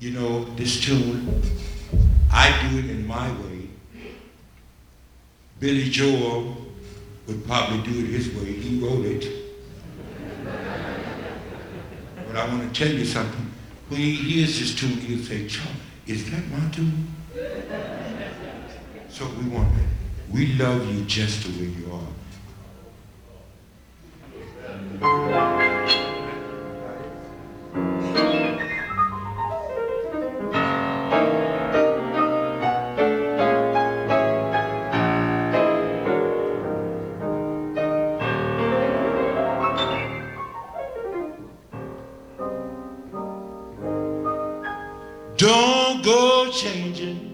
You know, this tune, I do it in my way. Billy Joel would probably do it his way. He wrote it. But I want to tell you something. When he hears this tune, he'll say, Charlie, is that my tune? So we love you just the way you are. Don't go changing